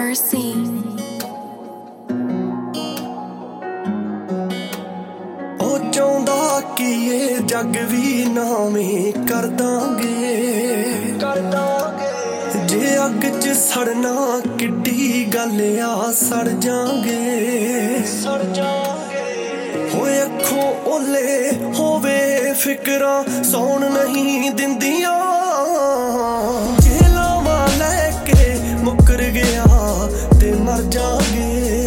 Mercy. ਉਹ ਚਾਹੁੰਦਾ ਕਿ ਇਹ ਜੱਗ ਵੀ ਨਾਵੇਂ ਕਰ ਦਾਂਗੇ ਜੇ ਅੱਗ 'ਚ ਸੜਨਾ ਕਿੱਡੀ ਗੱਲ ਆ ਸੜ ਜਾਾਂਗੇ ਹੋਏ ਅੱਖੋਂ ਓਲੇ ਹੋਵੇ ਫਿਕਰਾਂ ਸੌਣ ਨਹੀਂ ਦਿੰਦੀਆਂ ਜੇ ਲਾਵਾਂ ਲੈ ਕੇ ਮੁੱਕਰ ਗਿਆ ਤੇ ਮਰ ਜਾਾਂਗੇ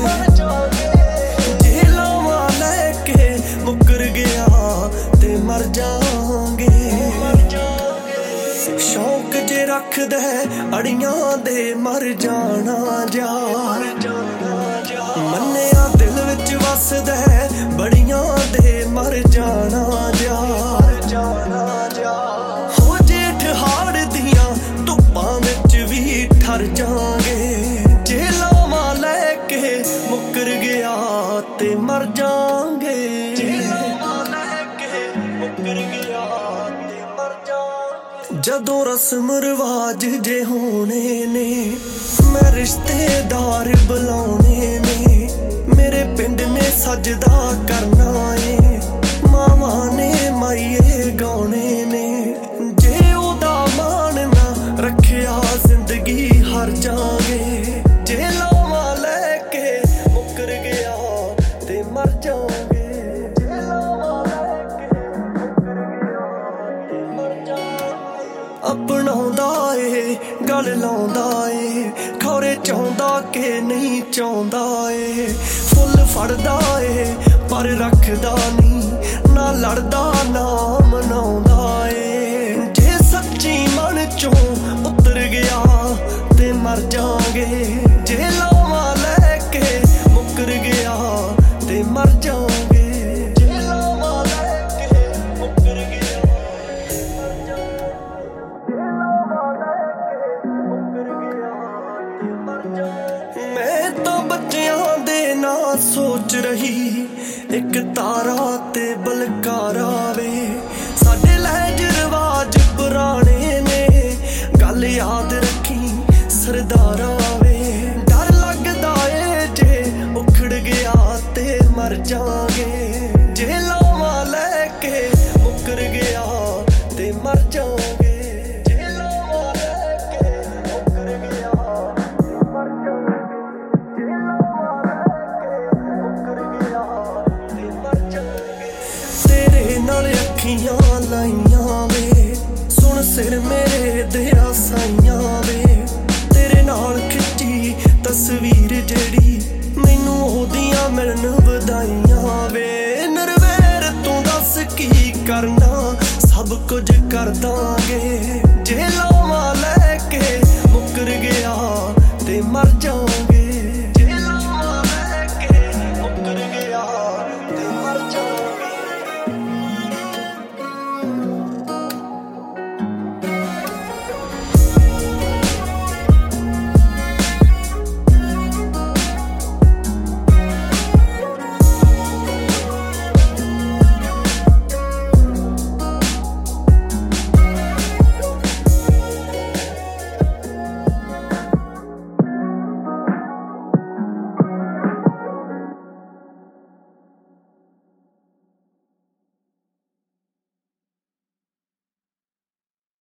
ਜੇ ਲਾਵਾਂ ਲੈ ਕੇ ਮੁੱਕਰ ਗਿਆ ਤੇ ਮਰ ਜਾਾਂਗੇ ਸ਼ੌਕ ਜੇ ਰੱਖਦਾ ਅੜੀਆਂ ਦੇ ਮਰ ਜਾਣਾ ਜਾ ਮੰਨਿਆ ਦਿਲ ਵਿੱਚ ਵਸਦਾ ਬੜੀਆਂ ਦੇ ਮਰ ਜਾਣਾ ਜਾ ਹੋ ਜੇਠ ਹਾੜ ਦੀਆਂ ਧੁੱਪਾਂ ਵਿੱਚ ਵੀ ਠਰ ਜਾਾਂਗੇ ਜੇ ਲਾਵਾਂ ਲੈ ਕੇ ਮੁੱਕਰ ਗਿਆ ਤੇ ਮਰ ਜਾਾਂਗੇ ਜਦੋਂ ਰਸਮ ਰਿਵਾਜ ਜੇ ਹੋਣੇ ਨੇ ਮੈਂ ਰਿਸ਼ਤੇਦਾਰ ਬੁਲਾਉਣੇ ਨੇ ਮੇਰੇ ਪਿੰਡ ਨੇ ਸਜਦਾ ਕਰਨਾ ਏ ਮਾਵਾਂ ਨੇ ਮਾਈਏ ਗਾਉਣੇ ਨੇ ਜੇ ਉਹਦਾ ਮਾਣ ਨਾ ਰੱਖਿਆ ਜ਼ਿੰਦਗੀ ਹਾਰ ਜਾਾਂਗੇ ਜੇ ਲਾਵਾਂ ਲੈ ਕੇ ਮੁੱਕਰ ਗਿਆ ਤੇ ਮਰ ਜਾਾਂਗੇ ਅਪਣਾਉਂਦਾ ਏ ਗੱਲ ਲਾਉਂਦਾ ਏ ਖੌਰੇ ਚਾਹੁੰਦਾ ਕਿ ਨਹੀਂ ਚਾਹੁੰਦਾ ਏ ਫੁੱਲ ਫੜਦਾ ਏ ਪਰ ਰੱਖਦਾ ਨਹੀਂ ਨਾ ਲੜਦਾ ਨਾ ਮਨਾਉਂਦਾ ਏ ਜੇ ਸੱਚੀ ਮਨ ਚੋਂ ਉਤਰ ਗਿਆ ਤੇ ਮਰ ਜਾਾਂਗੇ ਜੇ ਲਾਵਾਂ ਲੈ ਕੇ ਮੁੱਕਰ ਗਿਆ ਤੇ ਮਰ ਜਾਾਂਗੇ ਮੈਂ ਤਾਂ ਬੱਚਿਆਂ ਦੇ ਨਾਂ ਸੋਚ ਰਹੀ ਇੱਕ ਤਾਰਾ ਤੇ ਬਲਕਾਰਾ ਵੇ ਸਾਡੇ ਲਹਿਜ ਰਿਵਾਜ ਪੁਰਾਣੇ ਨੇ ਗੱਲ ਯਾਦ ਰੱਖੀ ਸਰਦਾਰਾ ਵੇ ਡਰ ਲੱਗਦਾ ਏ ਜੇ ਉਖੜ ਗਿਆ ਤੇ ਮਰ ਜਾਾਂਗੇ ਜੇ ਲਾਵਾਂ ਲੈ ਕੇ ਮੁੱਕਰ ਗਿਆ ਤੇ ਮਰ ਜਾਾਂਗੇ ਨਾਲ ਅੱਖੀਆਂ ਲਾਈਆਂ ਵੇ ਸੁਣ ਸਿਰ ਮੇਰੇ ਦੇ ਆਸਾਈਆਂ ਵੇ ਤੇਰੇ ਨਾਲ ਖਿੱਚੀ ਤਸਵੀਰ ਜਿਹੜੀ ਮੈਨੂੰ ਉਹਦੀਆਂ ਮਿਲਣ ਵਧਾਈਆਂ ਵੇ ਨਿਰਵੈਰ ਤੂੰ ਦੱਸ ਕੀ ਕਰਨਾ ਸਭ ਕੁਝ ਕਰ ਦਾਂਗੇ ਜੇ ਲਾਵਾਂ ਲੈ ਕੇ ਮੁੱਕਰ ਗਿਆ ਤੇ ਮਰ ਜਾ